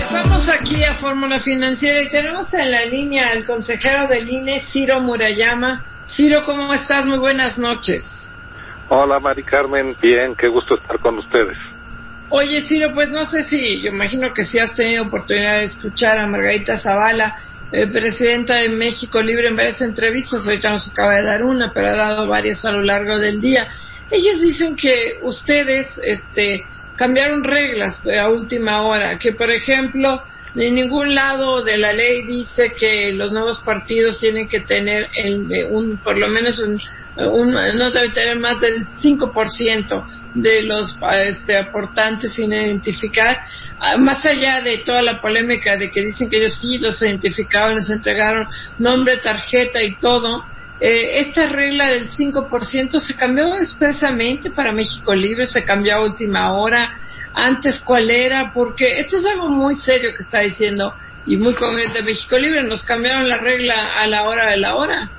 Regresamos aquí a Fórmula Financiera y tenemos en la línea al consejero del INE, Ciro Murayama. Ciro, ¿cómo estás? Muy buenas noches. Hola, Mari Carmen. Bien, qué gusto estar con ustedes. Oye, Ciro, pues no sé si, yo imagino que sí has tenido oportunidad de escuchar a Margarita Zavala, presidenta de México Libre, en varias entrevistas. Ahorita nos acaba de dar una, pero ha dado varias a lo largo del día. Ellos dicen que ustedes, cambiaron reglas a última hora, que por ejemplo, en ningún lado de la ley dice que los nuevos partidos tienen que tener por lo menos no debe tener más del 5% de los aportantes sin identificar, más allá de toda la polémica de que dicen que ellos sí los identificaron, les entregaron nombre, tarjeta y todo. Esta regla del 5% se cambió expresamente para México Libre, se cambió a última hora. Antes, ¿cuál era? Porque esto es algo muy serio que está diciendo y muy congruente. México Libre, nos cambiaron la regla a la hora de la hora.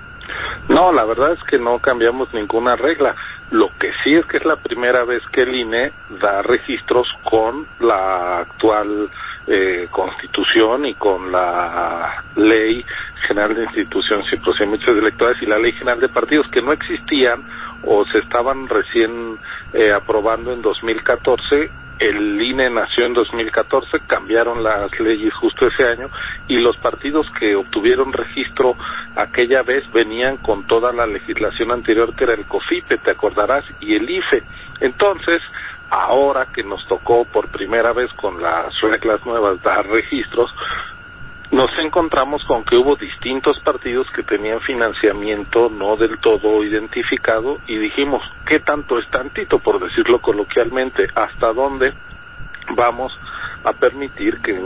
No, la verdad es que no cambiamos ninguna regla. Lo que sí es que es la primera vez que el INE da registros con la actual Constitución y con la Ley General de Instituciones y Procedimientos Electorales y la Ley General de Partidos, que no existían o se estaban recién aprobando en 2014. El INE nació en 2014, cambiaron las leyes justo ese año y los partidos que obtuvieron registro aquella vez venían con toda la legislación anterior, que era el COFIPE, te acordarás, y el IFE. Entonces, ahora que nos tocó por primera vez con las reglas nuevas dar registros, nos encontramos con que hubo distintos partidos que tenían financiamiento no del todo identificado y dijimos, ¿qué tanto es tantito, por decirlo coloquialmente? ¿Hasta dónde vamos a permitir que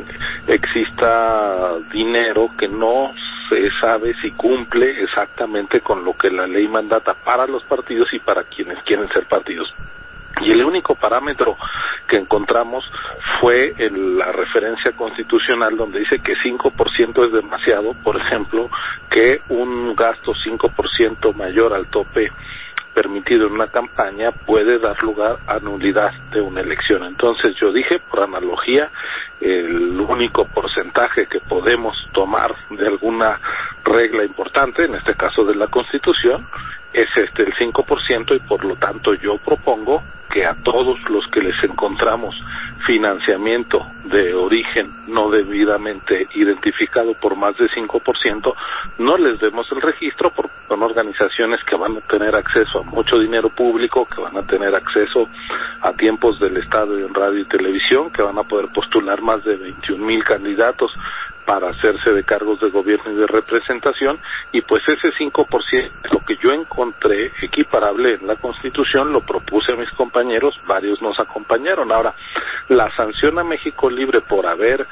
exista dinero que no se sabe si cumple exactamente con lo que la ley mandata para los partidos y para quienes quieren ser partidos? Y el único parámetro que encontramos fue la referencia constitucional donde dice que 5% es demasiado, por ejemplo, que un gasto 5% mayor al tope permitido en una campaña puede dar lugar a nulidad de una elección. Entonces yo dije, por analogía, el único porcentaje que podemos tomar de alguna regla importante, en este caso de la Constitución, es el 5%, y por lo tanto yo propongo que a todos los que les encontramos financiamiento de origen no debidamente identificado por más de 5%, no les demos el registro, porque son organizaciones que van a tener acceso a mucho dinero público, que van a tener acceso a tiempos del Estado en radio y televisión, que van a poder postular más de 21,000 candidatos para hacerse de cargos de gobierno y de representación, y pues ese 5%, lo que yo encontré equiparable en la Constitución, lo propuse a mis compañeros, varios nos acompañaron. Ahora, la sanción a México Libre por haber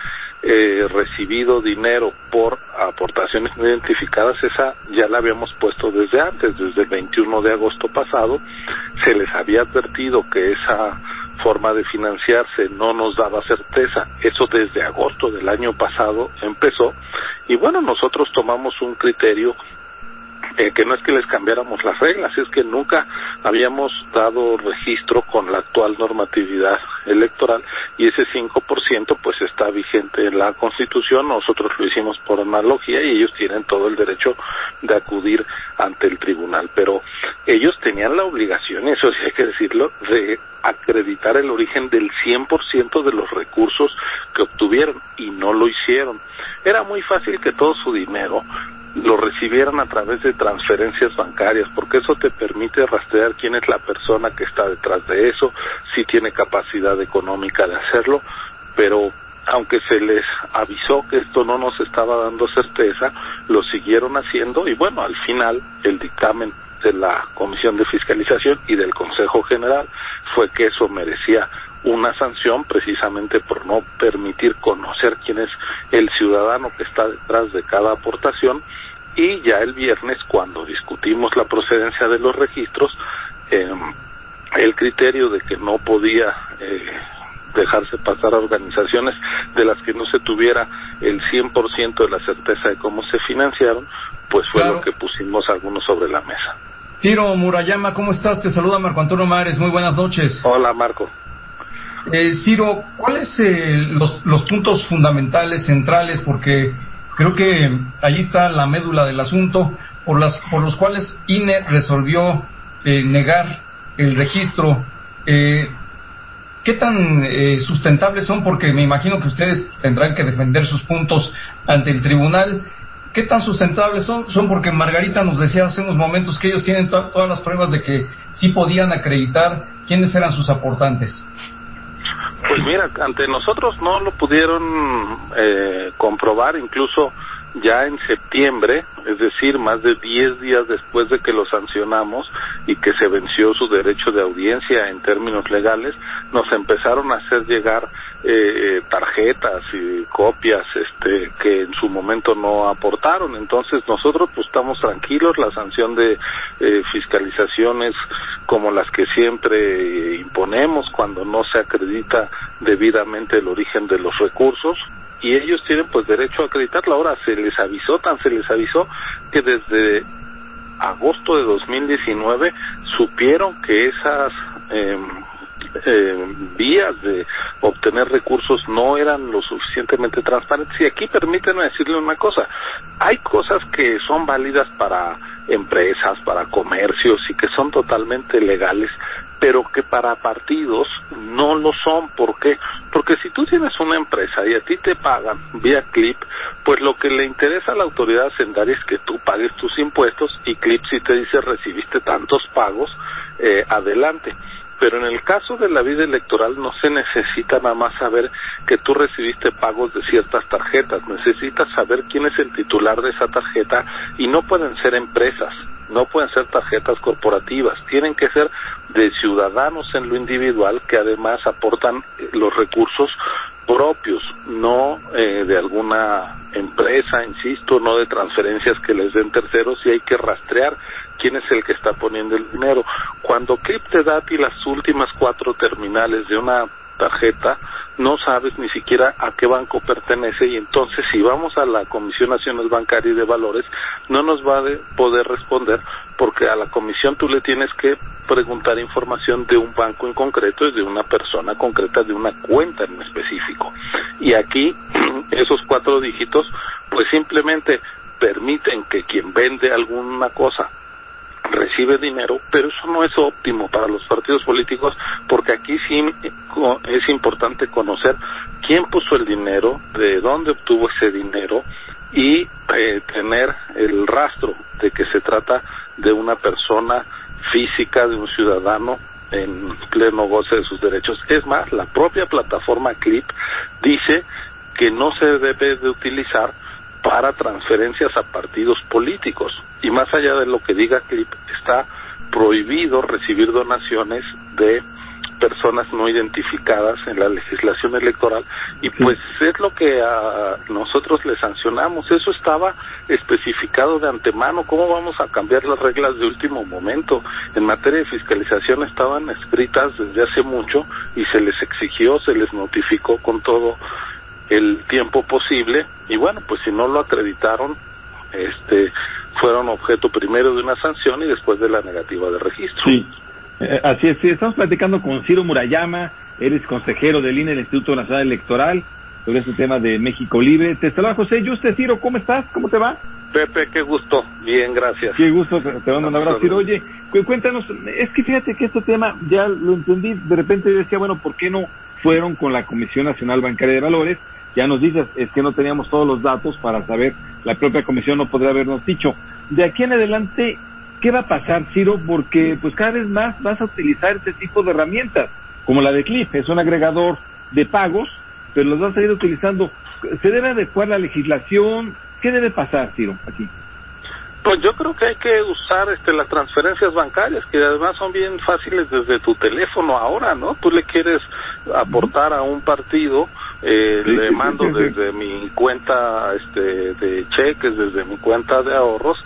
recibido dinero por aportaciones no identificadas, esa ya la habíamos puesto desde antes, desde el 21 de agosto pasado, se les había advertido que esa forma de financiarse no nos daba certeza. Eso desde agosto del año pasado empezó, y bueno, nosotros tomamos un criterio que no es que les cambiáramos las reglas, es que nunca habíamos dado registro con la actual normatividad electoral, y ese 5% pues está vigente en la Constitución. Nosotros lo hicimos por analogía y ellos tienen todo el derecho de acudir ante el tribunal, pero ellos tenían la obligación, y eso sí hay que decirlo, de acreditar el origen del 100% de los recursos que obtuvieron, y no lo hicieron. Era muy fácil que todo su dinero lo recibieran a través de transferencias bancarias, porque eso te permite rastrear quién es la persona que está detrás de eso, si tiene capacidad económica de hacerlo, pero aunque se les avisó que esto no nos estaba dando certeza, lo siguieron haciendo, y bueno, al final el dictamen de la Comisión de Fiscalización y del Consejo General fue que eso merecía una sanción, precisamente por no permitir conocer quién es el ciudadano que está detrás de cada aportación. Y ya el viernes, cuando discutimos la procedencia de los registros, el criterio de que no podía dejarse pasar a organizaciones de las que no se tuviera el 100% de la certeza de cómo se financiaron, pues fue lo que pusimos algunos sobre la mesa. Ciro Murayama, ¿cómo estás? Te saluda Marco Antonio Mares, muy buenas noches. Hola, Marco. Ciro, ¿cuáles los puntos fundamentales, centrales? Porque creo que allí está la médula del asunto, por los cuales INE resolvió negar el registro. ¿Qué tan sustentables son? Porque me imagino que ustedes tendrán que defender sus puntos ante el tribunal. ¿Qué tan sustentables son? Porque Margarita nos decía hace unos momentos que ellos tienen todas las pruebas de que sí podían acreditar quiénes eran sus aportantes. Pues mira, ante nosotros no lo pudieron comprobar, incluso ya en septiembre, es decir, más de 10 días después de que lo sancionamos y que se venció su derecho de audiencia en términos legales, nos empezaron a hacer llegar tarjetas y copias que en su momento no aportaron. Entonces nosotros pues estamos tranquilos. La sanción de fiscalizaciones como las que siempre imponemos cuando no se acredita debidamente el origen de los recursos, y ellos tienen pues derecho a acreditarlo. Ahora se les avisó que desde agosto de 2019 supieron que esas vías de obtener recursos no eran lo suficientemente transparentes. Y aquí permítanme decirle una cosa: hay cosas que son válidas para empresas, para comercios y que son totalmente legales, pero que para partidos no lo son. ¿Por qué? Porque si tú tienes una empresa y a ti te pagan vía CLIP, pues lo que le interesa a la autoridad hacendaria es que tú pagues tus impuestos, y CLIP si te dice recibiste tantos pagos, adelante. Pero en el caso de la vida electoral no se necesita nada más saber que tú recibiste pagos de ciertas tarjetas, necesitas saber quién es el titular de esa tarjeta, y no pueden ser empresas, no pueden ser tarjetas corporativas, tienen que ser de ciudadanos en lo individual que además aportan los recursos propios, no de alguna empresa, insisto, no de transferencias que les den terceros, y hay que rastrear quién es el que está poniendo el dinero. Cuando CLIP te da a ti las últimas 4 terminales de una tarjeta, no sabes ni siquiera a qué banco pertenece, y entonces si vamos a la Comisión Nacional Bancaria y de Valores no nos va a poder responder, porque a la comisión tú le tienes que preguntar información de un banco en concreto y de una persona concreta, de una cuenta en específico. Y aquí esos 4 dígitos pues simplemente permiten que quien vende alguna cosa recibe dinero, pero eso no es óptimo para los partidos políticos, porque aquí sí es importante conocer quién puso el dinero, de dónde obtuvo ese dinero, y tener el rastro de que se trata de una persona física, de un ciudadano en pleno goce de sus derechos. Es más, la propia plataforma CLIP dice que no se debe de utilizar para transferencias a partidos políticos, y más allá de lo que diga CLIP, está prohibido recibir donaciones de personas no identificadas en la legislación electoral, y pues es lo que a nosotros le sancionamos. Eso estaba especificado de antemano. ¿Cómo vamos a cambiar las reglas de último momento? En materia de fiscalización estaban escritas desde hace mucho y se les exigió, se les notificó con todo el tiempo posible, y bueno, pues si no lo acreditaron, fueron objeto primero de una sanción y después de la negativa de registro. Sí, así es. Sí, estamos platicando con Ciro Murayama, eres consejero del INE, el Instituto Nacional Electoral, sobre este tema de México Libre. Te saluda José Yuste. Ciro, ¿cómo estás? ¿Cómo te va? Pepe, qué gusto. Bien, gracias. Qué gusto, te mando un abrazo. Ciro, oye, cuéntanos, es que fíjate que este tema ya lo entendí, de repente decía, bueno, ¿por qué no fueron con la Comisión Nacional Bancaria de Valores? Ya nos dices, es que no teníamos todos los datos para saber, la propia comisión no podría habernos dicho. De aquí en adelante, ¿qué va a pasar, Ciro? Porque pues cada vez más vas a utilizar este tipo de herramientas, como la de CLIP, es un agregador de pagos, pero los vas a ir utilizando. ¿Se debe adecuar la legislación? ¿Qué debe pasar, Ciro, aquí? Pues yo creo que hay que usar las transferencias bancarias, que además son bien fáciles desde tu teléfono ahora, ¿no? Tú le quieres aportar a un partido, le mando desde mi cuenta de cheques, desde mi cuenta de ahorros,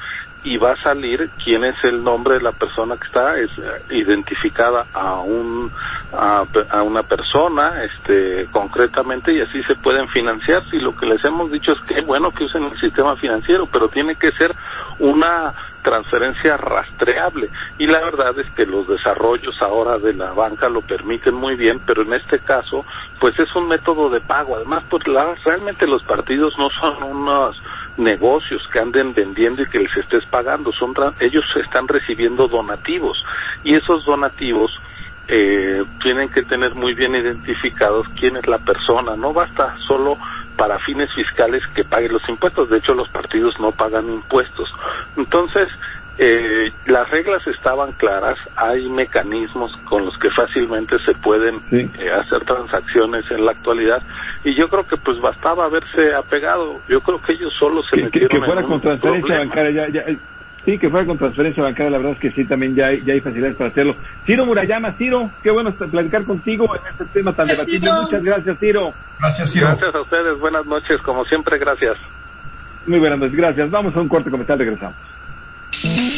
y va a salir quién es el nombre de la persona que está identificada a una persona concretamente, y así se pueden financiar. Y lo que les hemos dicho es que bueno que usen el sistema financiero, pero tiene que ser una transferencia rastreable, y la verdad es que los desarrollos ahora de la banca lo permiten muy bien, pero en este caso pues es un método de pago. Además, pues realmente los partidos no son unos negocios que anden vendiendo y que les estés pagando, ellos están recibiendo donativos, y esos donativos tienen que tener muy bien identificados quién es la persona. No basta solo para fines fiscales que pague los impuestos. De hecho, los partidos no pagan impuestos. Entonces, las reglas estaban claras, hay mecanismos con los que fácilmente se pueden hacer transacciones en la actualidad, y yo creo que pues bastaba haberse apegado. Yo creo que ellos solo se metieron que fuera en con transferencia bancaria, sí, que fuera con transferencia bancaria. La verdad es que sí, también ya hay facilidades para hacerlo. Ciro Murayama, Ciro, qué bueno platicar contigo en este tema tan debatible. Muchas gracias, Ciro. Gracias, Ciro. Gracias a ustedes, buenas noches, como siempre, gracias. Muy buenas noches, gracias. Vamos a un corte comercial, regresamos.